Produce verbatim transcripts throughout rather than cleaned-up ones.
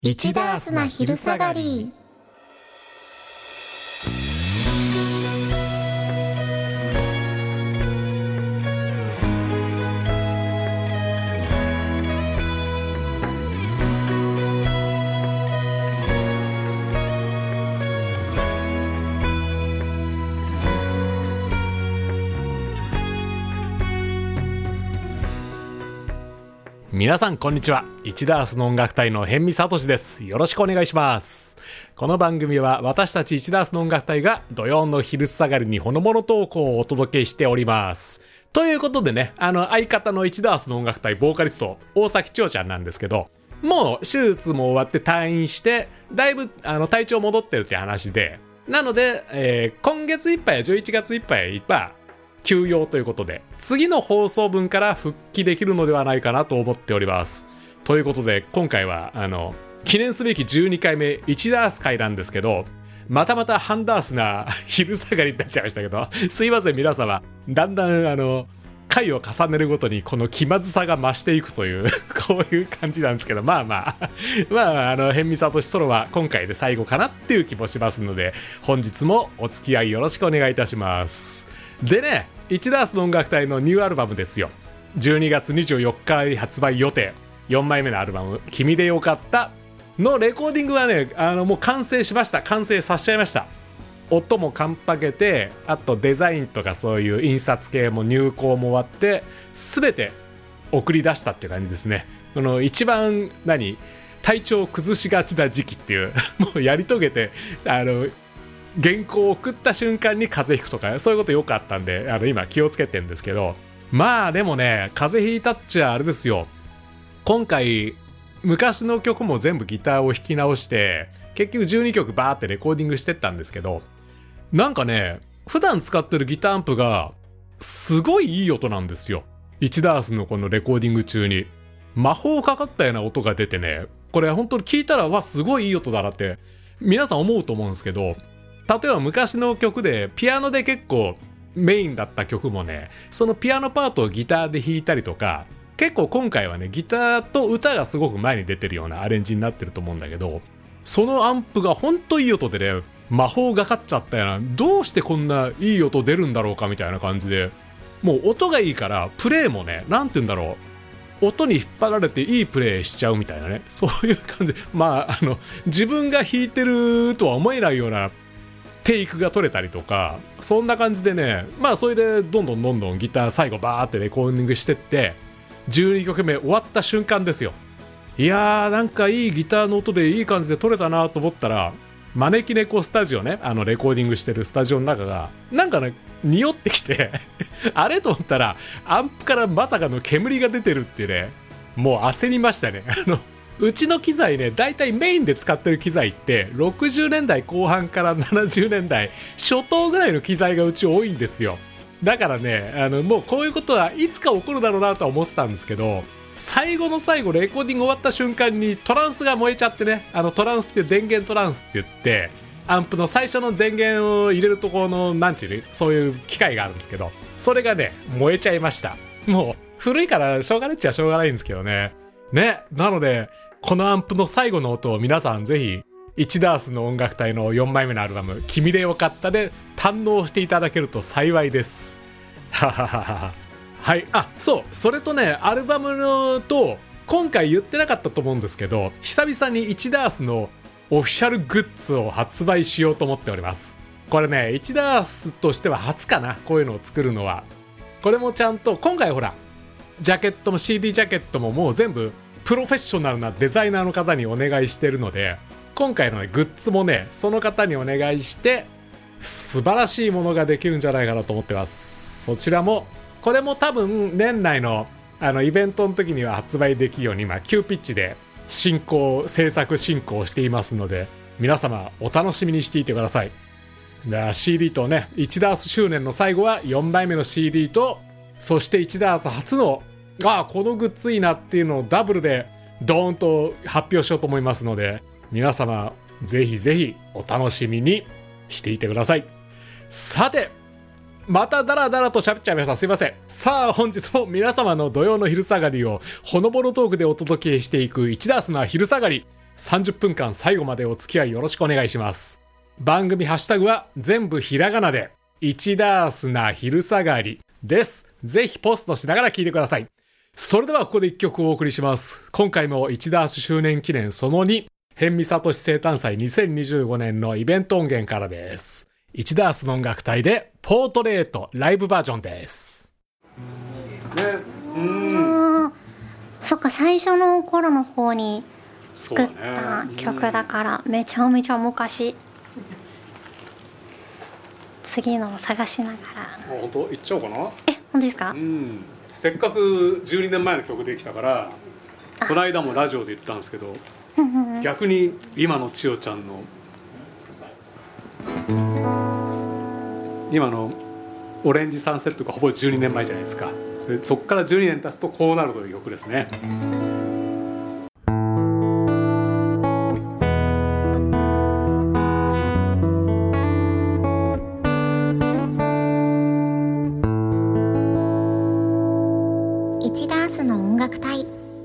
一ダースな昼下がり。 皆さんこんにちは。一ダースの音楽隊の辺見聡です。よろしくお願いします。この番組は私たち一ダースの音楽隊が土曜の昼下がりにほのぼのトークをお届けしております。ということでね、あの相方の一ダースの音楽隊ボーカリスト大崎千代ちゃんなんですけど、もう手術も終わって退院してだいぶあの体調戻ってるって話で、なので、えー、今月いっぱいじゅういちがついっぱいいっぱい休養ということで、次の放送分から復帰できるのではないかなと思っております。ということで今回はあの記念すべきじゅうにかいめいちダース回なんですけど、またまたハンダースな昼下がりになっちゃいましたけど、すいません皆様。だんだんあの回を重ねるごとにこの気まずさが増していくというこういう感じなんですけど、まあまあまああの辺見聡ソロは今回で最後かなっていう気もしますので、本日もお付き合いよろしくお願いいたします。でね、一ダースの音楽隊のニューアルバムですよ。じゅうにがつにじゅうよっか発売予定、よんまいめのアルバム「君でよかった」のレコーディングはね、あのもう完成しました。完成させちゃいました。音もカンパけて、あとデザインとかそういう印刷系も入稿も終わって、全て送り出したっていう感じですね。この一番何体調を崩しがちな時期っていうもうやり遂げて、あの原稿を送った瞬間に風邪ひくとかそういうことよくあったんで、あの今気をつけてるんですけど、まあでもね、風邪ひいたっちゃあれですよ。今回昔の曲も全部ギターを弾き直して結局じゅうにきょくバーってレコーディングしてったんですけど、なんかね、普段使ってるギターアンプがすごいいい音なんですよ。いちダースのこのレコーディング中に魔法かかったような音が出てね、これ本当に聞いたらわすごいいい音だなって皆さん思うと思うんですけど、例えば昔の曲でピアノで結構メインだった曲もね、そのピアノパートをギターで弾いたりとか、結構今回はねギターと歌がすごく前に出てるようなアレンジになってると思うんだけど、そのアンプがほんといい音でね、魔法がかっちゃったような、どうしてこんないい音出るんだろうかみたいな感じで、もう音がいいからプレイもね、なんて言うんだろう、音に引っ張られていいプレイしちゃうみたいなね、そういう感じ。まああの自分が弾いてるとは思えないようなテイクが取れたりとか、そんな感じでね、まあそれでどんどんどんどんギター最後バーってレコーディングしてって、じゅうにきょくめ終わった瞬間ですよ。いやー、なんかいいギターの音でいい感じで撮れたなと思ったら、招き猫スタジオね、あのレコーディングしてるスタジオの中がなんかね匂ってきてあれと思ったらアンプからまさかの煙が出てるってね、もう焦りましたね。あのうちの機材ね、だいたいメインで使ってる機材ってろくじゅうねんだいこう半からななじゅうねんだい初頭ぐらいの機材がうち多いんですよ。だからね、あのもうこういうことはいつか起こるだろうなとは思ってたんですけど、最後の最後レコーディング終わった瞬間にトランスが燃えちゃってね、あのトランスって電源トランスって言ってアンプの最初の電源を入れるところのなんちゅうね、そういう機械があるんですけど、それがね燃えちゃいました。もう古いからしょうがないっちゃしょうがないんですけどね。ね、なのでこのアンプの最後の音を皆さんぜひいちダースの音楽隊のよんまいめのアルバム君でよかったで堪能していただけると幸いです。はははは。はい、あ、そう、それとね、アルバムのと今回言ってなかったと思うんですけど、久々にいちダースのオフィシャルグッズを発売しようと思っております。これね、いちダースとしては初かな、こういうのを作るのは。これもちゃんと今回ほらジャケットも シーディー ジャケットももう全部プロフェッショナルなデザイナーの方にお願いしてるので、今回の、ね、グッズもねその方にお願いして素晴らしいものができるんじゃないかなと思ってます。そちらもこれも多分年内のあのイベントの時には発売できるように今急ピッチで進行制作進行していますので、皆様お楽しみにしていてください。で シーディー とね、いちダース周年の最後はよんまいめの シーディー と、そしていちダース初のああこのグッズいいなっていうのをダブルでドーンと発表しようと思いますので、皆様ぜひぜひお楽しみにしていてください。さて、またダラダラと喋っちゃいました。すいません。さあ本日も皆様の土曜の昼下がりをほのぼのトークでお届けしていくいちダースな昼下がり。 さんじゅっぷんかん最後までお付き合いよろしくお願いします。番組ハッシュタグは全部ひらがなで一ダースな昼下がりです。ぜひポストしながら聞いてください。それではここで一曲お送りします。今回も一ダース周年記念そのに、辺見聡生誕祭にせんにじゅうごねんのイベント音源からです。一ダースの音楽隊でポートレートライブバージョンです。 ね、うん、そっか、最初の頃の方に作った曲だからめちゃめちゃ昔。次のを探しながら。 本当行っちゃおうかな。 え、本当ですか？ うん、せっかくじゅうにねんまえの曲できたから、この間もラジオで言ったんですけど、逆に今の千代ちゃんの今のオレンジサンセットがほぼじゅうにねんまえじゃないですか。そ, そっからじゅうにねん経つとこうなるという曲ですね。 一ダースの音楽隊。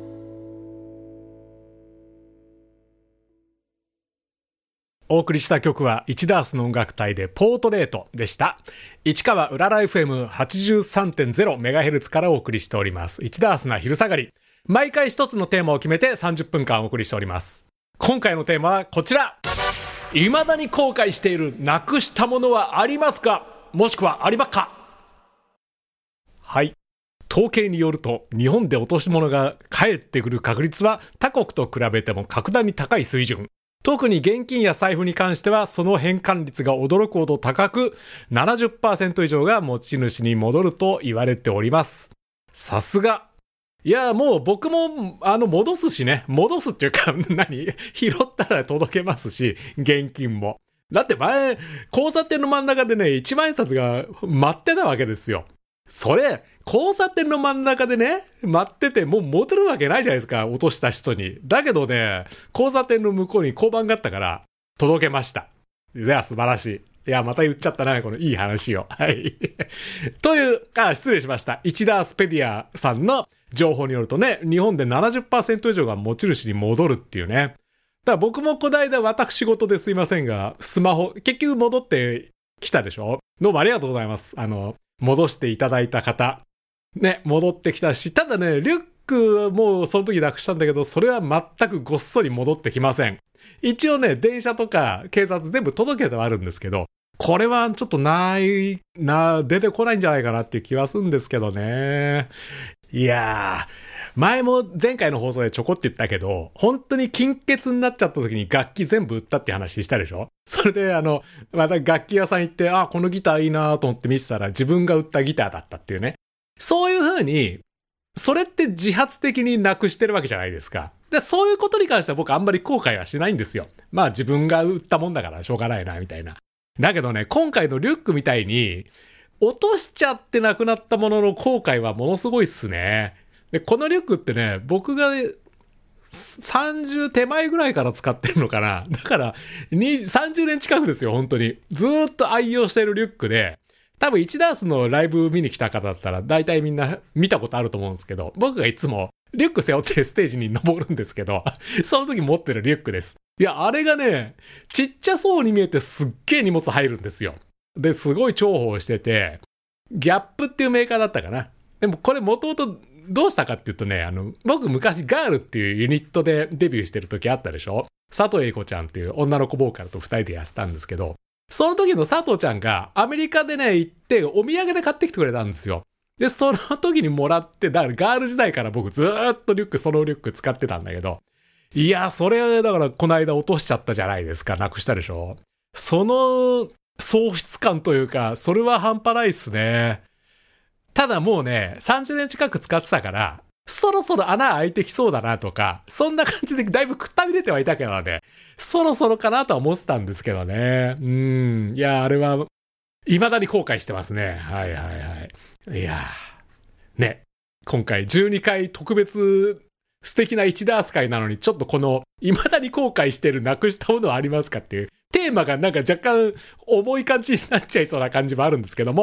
お送りした曲は一ダースの音楽隊でポートレートでした。市川うらら エフエムはちじゅうさんてんゼロメガヘルツ からお送りしております。一ダースな昼下がり。毎回一つのテーマを決めてさんじゅっぷんかんお送りしております。今回のテーマはこちら。未だに後悔しているなくしたものはありますか？もしくはありますか？はい。統計によると日本で落とし物が返ってくる確率は他国と比べても格段に高い水準。特に現金や財布に関してはその返還率が驚くほど高く ななじゅっパーセント 以上が持ち主に戻ると言われております。さすが。いやもう僕もあの戻すしね、戻すっていうか何拾ったら届けますし、現金もだって前交差点の真ん中でねいちまん円札が待ってたわけですよ。それ交差点の真ん中でね待っててもう持てるわけないじゃないですか、落とした人に。だけどね交差点の向こうに交番があったから届けました。いや素晴らしい。いやまた言っちゃったなこのいい話を。はいというあ失礼しました。一ダースペディアさんの情報によるとね、日本で ななじゅっパーセント 以上が持ち主に戻るっていうね。だから僕もこの間私事ですいませんがスマホ結局戻ってきたでしょ。どうもありがとうございます。あの戻していただいた方ね、戻ってきたし、ただねリュックもうその時なくしたんだけど、それは全くごっそり戻ってきません。一応ね電車とか警察全部届けてはあるんですけど、これはちょっとないな、出てこないんじゃないかなっていう気はするんですけどね。いやー前も前回の放送でちょこって言ったけど、本当に金欠になっちゃった時に楽器全部売ったって話したでしょ。それであのまた楽器屋さん行って、あこのギターいいなと思って見てたら自分が売ったギターだったっていうね。そういう風にそれって自発的になくしてるわけじゃないですか。でそういうことに関しては僕あんまり後悔はしないんですよ。まあ自分が売ったもんだからしょうがないなみたいな。だけどね今回のリュックみたいに落としちゃってなくなったものの後悔はものすごいっすね。でこのリュックってね僕がさんじゅう手前ぐらいから使ってるのかな。だからさんじゅうねん近くですよ。本当にずーっと愛用してるリュックで、多分一ダースのライブ見に来た方だったら大体みんな見たことあると思うんですけど、僕がいつもリュック背負ってステージに登るんですけどその時持ってるリュックです。いやあれがねちっちゃそうに見えてすっげえ荷物入るんですよ。ですごい重宝してて、ギャップっていうメーカーだったかな。でもこれもともとどうしたかっていうとね、あの僕昔ガールっていうユニットでデビューしてる時あったでしょ。佐藤英子ちゃんっていう女の子ボーカルとふたりでやってたんですけど、その時の佐藤ちゃんがアメリカでね行ってお土産で買ってきてくれたんですよ。でその時にもらって、だからガール時代から僕ずーっとリュックそのリュック使ってたんだけど、いやそれだからこの間落としちゃったじゃないですか。なくしたでしょ。その喪失感というかそれは半端ないっすね。ただもうねさんじゅうねん近く使ってたからそろそろ穴開いてきそうだなとか、そんな感じでだいぶくったびれてはいたけどね、そろそろかなとは思ってたんですけどね。うーんいやあれは未だに後悔してますね。はいはいはい。いやね今回じゅうにかい特別素敵な一打扱いなのに、ちょっとこの未だに後悔してるなくしたものはありますかっていうテーマがなんか若干重い感じになっちゃいそうな感じもあるんですけども、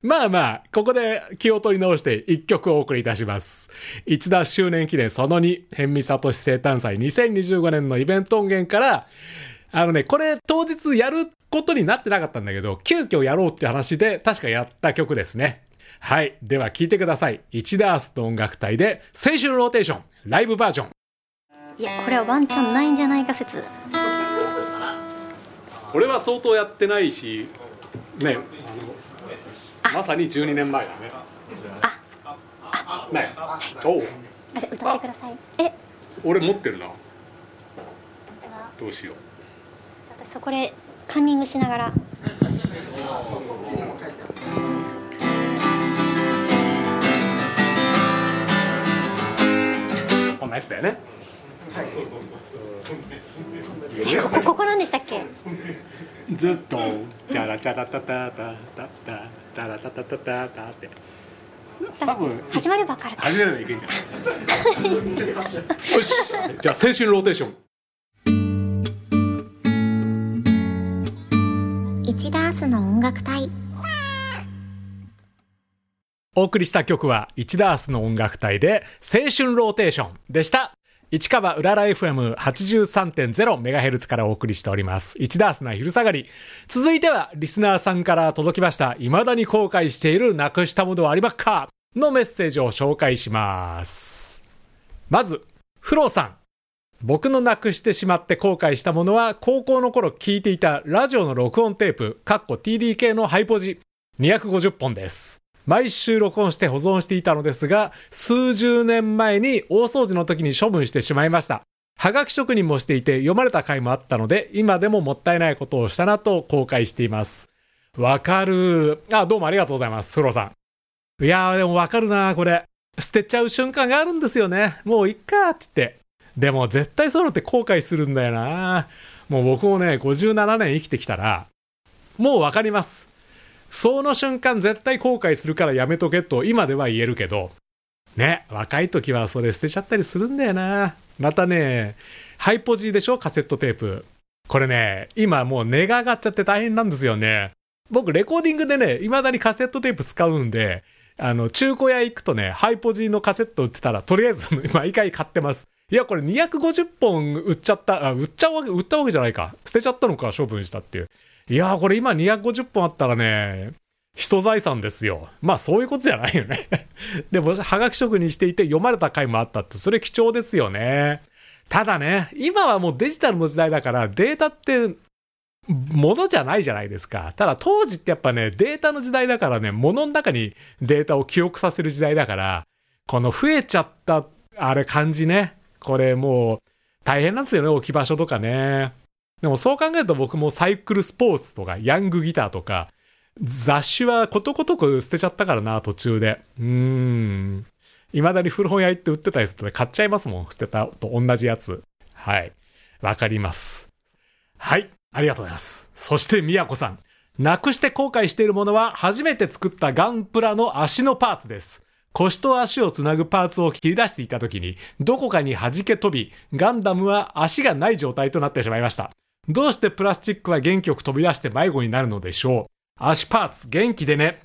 まあまあ、ここで気を取り直して一曲お送りいたします。一田周年記念そのに、辺見聡生誕祭にせんにじゅうごねんのイベント音源から、あのね、これ当日やることになってなかったんだけど、急遽やろうって話で確かやった曲ですね。はい。では聴いてください。一田アースの音楽隊で、青春ローテーション、ライブバージョン。 いや、これはワンチャンないんじゃないか説。 これは相当やってないし、ね、まさにじゅうにねんまえだね。 あ、あ、 ね、おう。 あれ、歌ってください。え、 俺持ってるな。どうしよう。 そこでカンニングしながら。 こんなやつだよね。 ここここなんでしたっけ？ ずっとチャラチャラタタタタタタラタタタタタって多分始まれば分かる。 始めればいけんじゃないよし、じゃあ青春ローテーション。 一ダースの音楽隊。 お送りした曲は一ダースの音楽隊で青春ローテーションでした。市川うらら エフエムはちじゅうさんてんゼロメガヘルツ からお送りしております。一ダースな昼下がり。続いてはリスナーさんから届きました。未だに後悔しているなくしたものはありますかのメッセージを紹介します。まず、フローさん。僕のなくしてしまって後悔したものは高校の頃聞いていたラジオの録音テープ、かっこ ティーディーケー のハイポジにひゃくごじゅっぽんです。毎週録音して保存していたのですが、数十年前に大掃除の時に処分してしまいました。はがき職人もしていて読まれた回もあったので、今でももったいないことをしたなと後悔しています。わかる。あ、どうもありがとうございます、フローさん。いやーでもわかるな、これ。捨てちゃう瞬間があるんですよね。もういっかって言って。でも絶対そういうのって後悔するんだよな。もう僕もね、ごじゅうななねん生きてきたら、もうわかります。その瞬間絶対後悔するからやめとけと今では言えるけど、ね、若い時はそれ捨てちゃったりするんだよな。またね、ハイポジでしょ、カセットテープ。これね、今もう値が上がっちゃって大変なんですよね。僕レコーディングでね、未だにカセットテープ使うんで、あの、中古屋行くとね、ハイポジのカセット売ってたら、とりあえず毎回買ってます。いや、これにひゃくごじゅっぽん売っちゃった、あ、売っちゃうわけ、売ったわけじゃないか。捨てちゃったのか、処分したっていう。いやー、これ今にひゃくごじゅっぽんあったらね、人財産ですよ。まあそういうことじゃないよね。でも、はがき職にしていて読まれた回もあったって、それ貴重ですよね。ただね、今はもうデジタルの時代だから、データって、ものじゃないじゃないですか。ただ当時ってやっぱね、データの時代だからね、ものの中にデータを記憶させる時代だから、この増えちゃった、あれ感じね。これもう大変なんですよね、置き場所とかね。でもそう考えると僕もサイクルスポーツとかヤングギターとか雑誌はことごとく捨てちゃったからな、途中で。うーん。未だに古本屋行って売ってたりするとね、買っちゃいますもん、捨てたと同じやつ。はい。わかります。はい。ありがとうございます。そしてみやこさん。なくして後悔しているものは初めて作ったガンプラの足のパーツです。腰と足をつなぐパーツを切り出していた時にどこかに弾け飛び、ガンダムは足がない状態となってしまいました。どうしてプラスチックは元気よく飛び出して迷子になるのでしょう。足パーツ元気でね。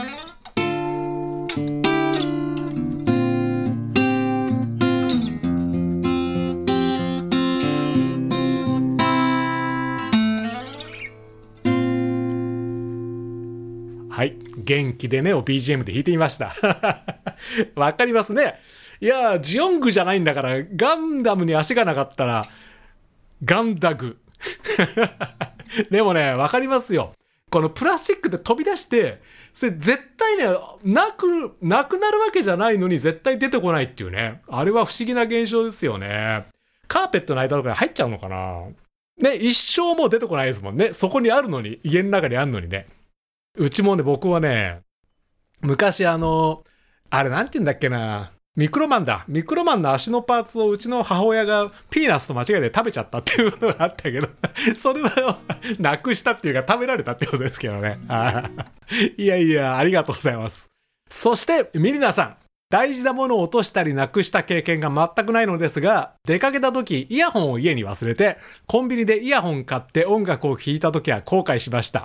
はい。元気でねを ビージーエム で弾いてみました。わかりますね。いや、ジオングじゃないんだから、ガンダムに足がなかったら、ガンダグ。でもね、わかりますよ。このプラスチックで飛び出して、それ絶対ね、なく、なくなるわけじゃないのに絶対出てこないっていうね。あれは不思議な現象ですよね。カーペットの間とかに入っちゃうのかな。ね、一生もう出てこないですもんね。そこにあるのに、家の中にあるのにね。うちもね、僕はね、昔あの、あれなんて言うんだっけな、ミクロマンだ。ミクロマンの足のパーツをうちの母親がピーナッツと間違えて食べちゃったっていうのがあったけど、それはなくしたっていうか食べられたってことですけどね。いやいや、ありがとうございます。そして、ミリナさん。大事なものを落としたりなくした経験が全くないのですが、出かけた時イヤホンを家に忘れて、コンビニでイヤホン買って音楽を聴いた時は後悔しました。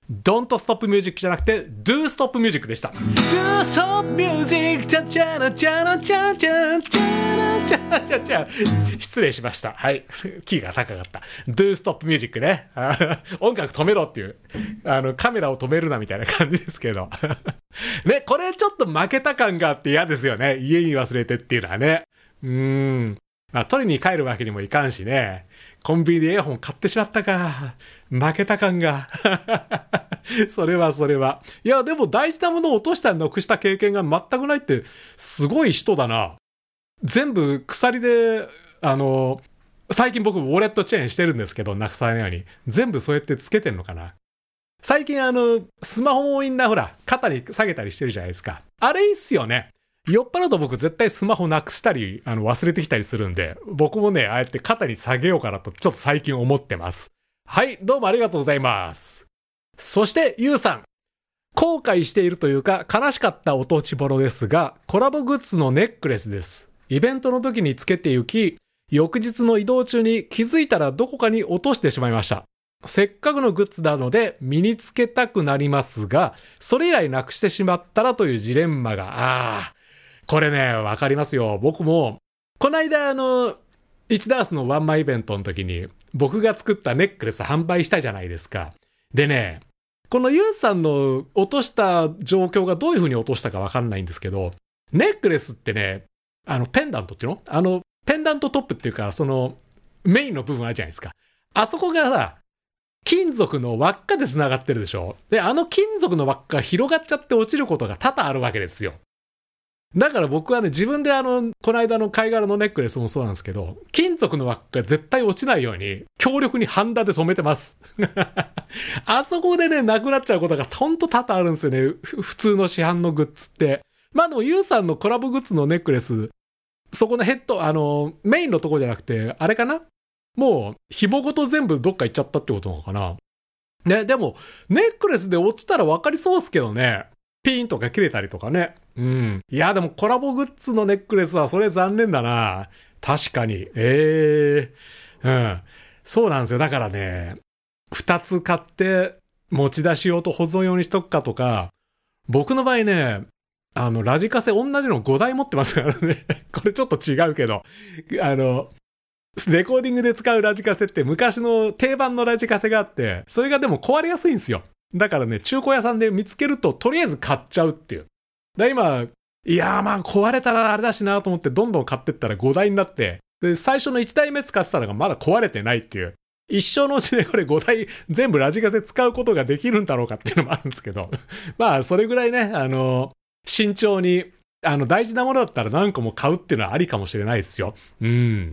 Don't Stop Music じゃなくて Do Stop Music でした。 Do Stop Music チャチャラチャラチャチャチャラチャチャチャ、失礼しました。はい、キーが高かった。 Do Stop Music ね音楽止めろっていう、あのカメラを止めるなみたいな感じですけどね、これちょっと負けた感があって嫌ですよね。家に忘れてっていうのはね。うーん、まあ、取りに帰るわけにもいかんしね。コンビニでイヤホン買ってしまったか。負けた感が。それはそれは。いや、でも大事なものを落としたりなくした経験が全くないってすごい人だな。全部鎖で、あの、最近僕ウォレットチェーンしてるんですけど、なくさないように。全部そうやってつけてんのかな。最近あの、スマホをみんなほら、肩に下げたりしてるじゃないですか。あれいいっすよね。酔っ払うと僕絶対スマホなくしたり、あの忘れてきたりするんで、僕もね、ああやって肩に下げようかなとちょっと最近思ってます。はい、どうもありがとうございます。そして、ゆうさん。後悔しているというか、悲しかったおとちぼろですが、コラボグッズのネックレスです。イベントの時につけて行き、翌日の移動中に気づいたらどこかに落としてしまいました。せっかくのグッズなので身につけたくなりますが、それ以来なくしてしまったらというジレンマが、ああ、これね、わかりますよ。僕も、こないだあの、いちダースのワンマンイベントの時に、僕が作ったネックレス販売したじゃないですか。でね、このユウさんの落とした状況がどういう風に落としたかわかんないんですけど、ネックレスってね、あの、ペンダントっていうの？あの、ペンダントトップっていうか、その、メインの部分あるじゃないですか。あそこがさ、金属の輪っかで繋がってるでしょ。で、あの金属の輪っかが広がっちゃって落ちることが多々あるわけですよ。だから僕はね、自分であの、この間の貝殻のネックレスもそうなんですけど、金属の輪っかが絶対落ちないように、強力にハンダで止めてます。あそこでね、なくなっちゃうことがほんと多々あるんですよね。普通の市販のグッズって。まあでも、ユウさんのコラボグッズのネックレス、そこのヘッド、あの、メインのとこじゃなくて、あれかな？もう、紐ごと全部どっか行っちゃったってことなのかな？ね、でも、ネックレスで落ちたら分かりそうっすけどね。ピーンとか切れたりとかね。うん。いや、でもコラボグッズのネックレスはそれ残念だな。確かに。ええー。うん。そうなんですよ。だからね、二つ買って持ち出し用と保存用にしとくかとか、僕の場合ね、あの、ラジカセ同じのごだい持ってますからね。これちょっと違うけど、あの、レコーディングで使うラジカセって昔の定番のラジカセがあって、それがでも壊れやすいんですよ。だからね、中古屋さんで見つけるととりあえず買っちゃうっていう。だ今、いやーまあ壊れたらあれだしなと思ってどんどん買ってったらごだいになって、で、最初のいちだいめ使ってたのがまだ壊れてないっていう。一生のうちでこれごだい全部ラジカセ使うことができるんだろうかっていうのもあるんですけど。まあ、それぐらいね、あの、慎重に、あの、大事なものだったら何個も買うっていうのはありかもしれないですよ。うん。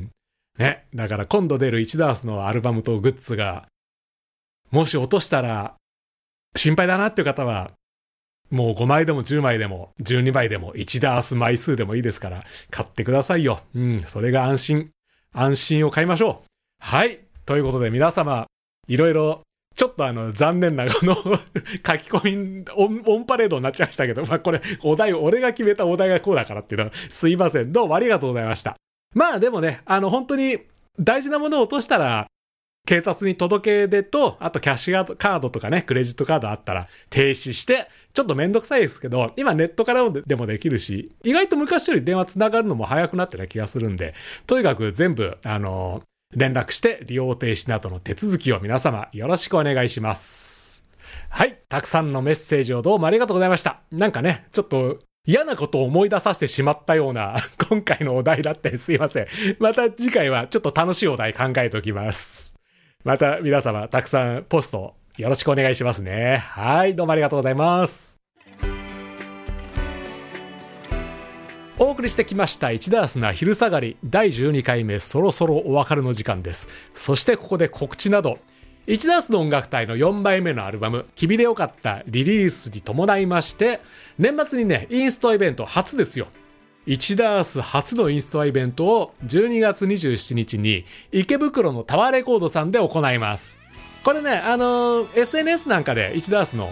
ね。だから今度出るいちダースのアルバムとグッズが、もし落としたら、心配だなっていう方は、もうごまいでもじゅうまいでもじゅうにまいでもいちダース枚数でもいいですから、買ってくださいよ。うん。それが安心。安心を買いましょう。はい。ということで皆様、いろいろ、ちょっとあの、残念なこの書き込みオン、オンパレードになっちゃいましたけど、まあこれ、お題、俺が決めたお題がこうだからっていうのは、すいません。どうもありがとうございました。まあでもね、あの、本当に大事なものを落としたら、警察に届け出と、あとキャッシュカードとかね、クレジットカードあったら停止して、ちょっとめんどくさいですけど、今ネットからでもできるし、意外と昔より電話つながるのも早くなってる気がするんで、とにかく全部、あの、連絡して利用停止などの手続きを皆様よろしくお願いします。はい、たくさんのメッセージをどうもありがとうございました。なんかね、ちょっと嫌なことを思い出させてしまったような今回のお題だってすいません。また次回はちょっと楽しいお題考えておきます。また皆様たくさんポストよろしくお願いしますね。はい、どうもありがとうございます。お送りしてきましたいちダースな昼下がりだいじゅうにかいめ、そろそろお別れの時間です。そしてここで告知など、いちダースの音楽隊のよんまいめのアルバム君でよかったリリースに伴いまして、年末にねインストイベント初ですよ。いちダース初のインストイベントをじゅうにがつにじゅうしちにちに池袋のタワーレコードさんで行います。これね、あのー、エスエヌエス なんかでいちダースの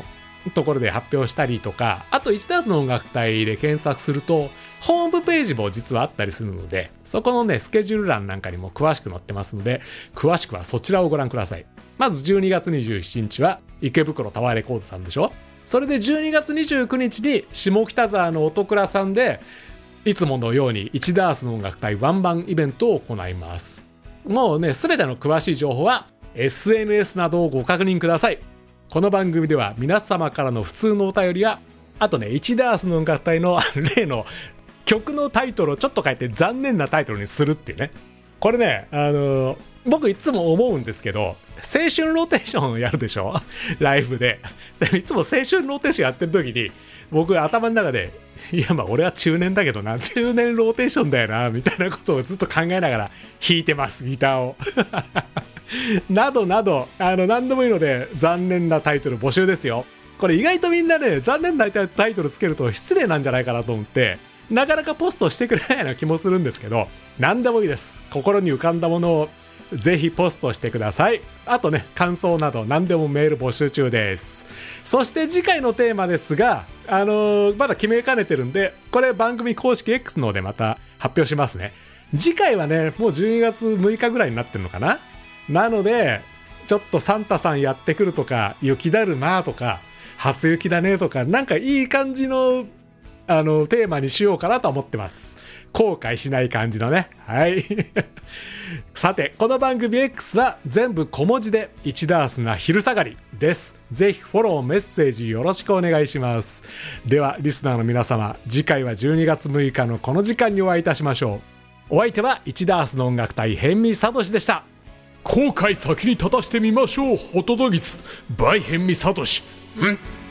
ところで発表したりとか、あといちダースの音楽隊で検索するとホームページも実はあったりするので、そこのねスケジュール欄なんかにも詳しく載ってますので、詳しくはそちらをご覧ください。まずじゅうにがつにじゅうしちにちは池袋タワーレコードさんでしょ。それでじゅうにがつにじゅうくにちに下北沢の音倉さんでいつものようにいちダースの音楽隊ワンマンイベントを行います。もうね全ての詳しい情報は エスエヌエス などをご確認ください。この番組では皆様からの普通のお便りや、あとねいちダースの音楽隊の例の曲のタイトルをちょっと変えて残念なタイトルにするっていうね。これねあのー、僕いつも思うんですけど、青春ローテーションやるでしょライブで。でいつも青春ローテーションやってる時に僕頭の中で、いやまあ俺は中年だけどな、中年ローテーションだよなみたいなことをずっと考えながら弾いてますギターをなどなど、あの何でもいいので残念なタイトル募集ですよ。これ意外とみんなね残念なタイトルつけると失礼なんじゃないかなと思ってなかなかポストしてくれないような気もするんですけど、何でもいいです。心に浮かんだものをぜひポストしてください。あとね感想など何でもメール募集中です。そして次回のテーマですが、あのー、まだ決めかねてるんで、これ番組公式 X の方でまた発表しますね。次回はねもうじゅうにがつむいかぐらいになってるのかな。なのでちょっとサンタさんやってくるとか、雪だるまとか初雪だねとか、なんかいい感じのあのテーマにしようかなと思ってます。後悔しない感じのね。はいさてこの番組 X は全部小文字でいちダースな昼下がりです。ぜひフォローメッセージよろしくお願いします。ではリスナーの皆様、次回はじゅうにがつむいかのこの時間にお会いいたしましょう。お相手はいちダースの音楽隊辺見聡でした。後悔先に立たしてみましょうホトトギス by 辺見聡。ん